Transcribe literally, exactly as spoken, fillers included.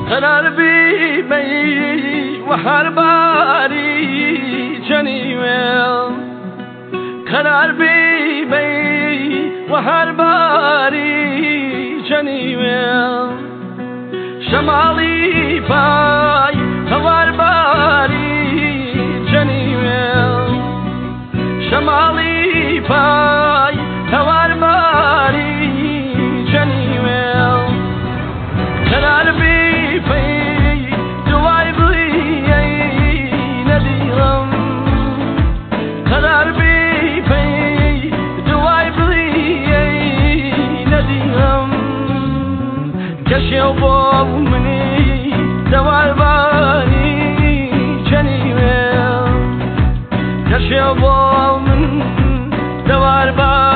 قرار بیمی و هر باری جنیوم قرار بیمی و هر باری جنیوم شمالی پای هوار باری جنیوم شمالی پای هوار باری جنیوم قرار بیمی دوای بلی ندیرم قرار بیمی دوای بلی ندیرم کشی و با منی دوار باری جنیوم کشی و با من دوار باری